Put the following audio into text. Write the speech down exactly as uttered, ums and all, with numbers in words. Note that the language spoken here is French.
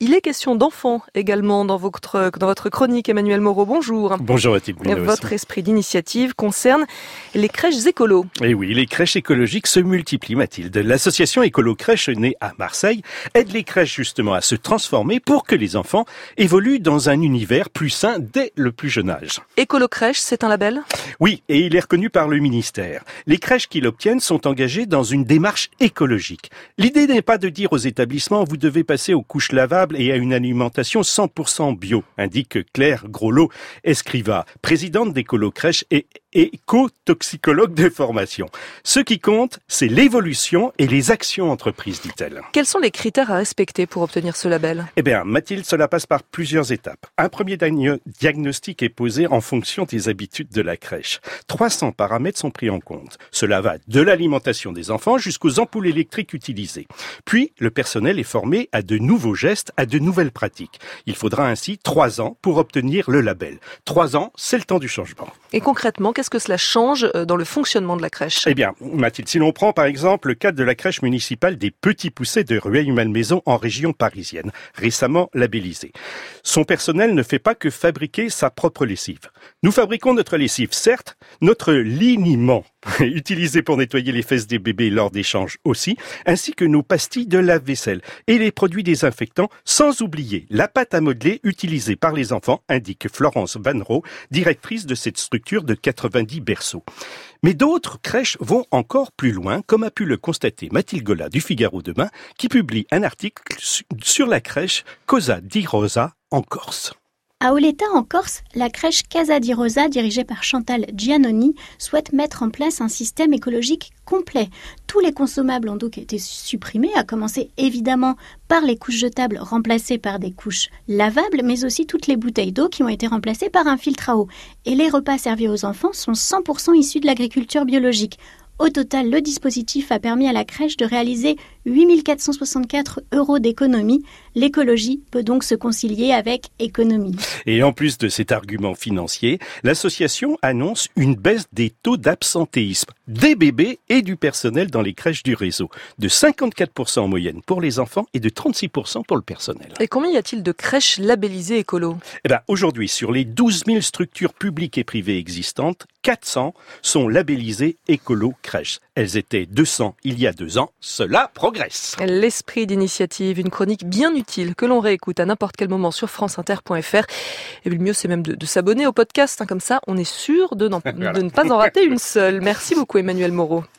Il est question d'enfants également dans votre, dans votre chronique. Emmanuel Moreau, bonjour. Bonjour Mathilde. Votre esprit d'initiative concerne les crèches écolos. Et oui, les crèches écologiques se multiplient, Mathilde. L'association Écolo Crèche, née à Marseille, aide les crèches justement à se transformer pour que les enfants évoluent dans un univers plus sain dès le plus jeune âge. Écolo Crèche, c'est un label ? Oui, et il est reconnu par le ministère. Les crèches qui l'obtiennent sont engagées dans une démarche écologique. L'idée n'est pas de dire aux établissements vous devez passer aux couches lavables et à une alimentation cent pour cent bio, indique Claire Groslo Escriva, présidente d'Écolo Crèche et éco-toxicologue de formation. Ce qui compte, c'est l'évolution et les actions entreprises, dit-elle. Quels sont les critères à respecter pour obtenir ce label ? Eh bien, Mathilde, cela passe par plusieurs étapes. Un premier diagnostic est posé en fonction des habitudes de la crèche. trois cents paramètres sont pris en compte. Cela va de l'alimentation des enfants jusqu'aux ampoules électriques utilisées. Puis, le personnel est formé à de nouveaux gestes, à de nouvelles pratiques. Il faudra ainsi trois ans pour obtenir le label. Trois ans, c'est le temps du changement. Et concrètement, qu'est-ce que cela change dans le fonctionnement de la crèche ? Eh bien, Mathilde, si l'on prend par exemple le cas de la crèche municipale des Petits Poucets de Rueil-Malmaison en région parisienne, récemment labellisée. Son personnel ne fait pas que fabriquer sa propre lessive. Nous fabriquons notre lessive, certes, notre liniment, utilisé pour nettoyer les fesses des bébés lors d'échanges aussi, ainsi que nos pastilles de lave-vaisselle et les produits désinfectants, sans oublier la pâte à modeler utilisée par les enfants, indique Florence Vannereau, directrice de cette structure de quatre-vingt-dix berceaux. Mais d'autres crèches vont encore plus loin, comme a pu le constater Mathilde Gola du Figaro Demain, qui publie un article sur la crèche Cosa di Rosa en Corse. À Oletta, en Corse, la crèche Casa di Rosa, dirigée par Chantal Giannoni, souhaite mettre en place un système écologique complet. Tous les consommables ont donc été supprimés, à commencer évidemment par les couches jetables remplacées par des couches lavables, mais aussi toutes les bouteilles d'eau qui ont été remplacées par un filtre à eau. Et les repas servis aux enfants sont cent pour cent issus de l'agriculture biologique. Au total, le dispositif a permis à la crèche de réaliser huit mille quatre cent soixante-quatre euros d'économie. L'écologie peut donc se concilier avec économie. Et en plus de cet argument financier, l'association annonce une baisse des taux d'absentéisme des bébés et du personnel dans les crèches du réseau, de cinquante-quatre pour cent en moyenne pour les enfants et de trente-six pour cent pour le personnel. Et combien y a-t-il de crèches labellisées écolo ? Eh bien, aujourd'hui, sur les douze mille structures publiques et privées existantes, quatre cents sont labellisées écolo crèches. Elles étaient deux cents il y a deux ans. Cela progresse. L'esprit d'initiative, une chronique bien utile que l'on réécoute à n'importe quel moment sur franceinter point f r. Et le mieux, c'est même de, de s'abonner au podcast. Hein, comme ça, on est sûr de, de ne pas en rater une seule. Merci beaucoup, Emmanuel Moreau.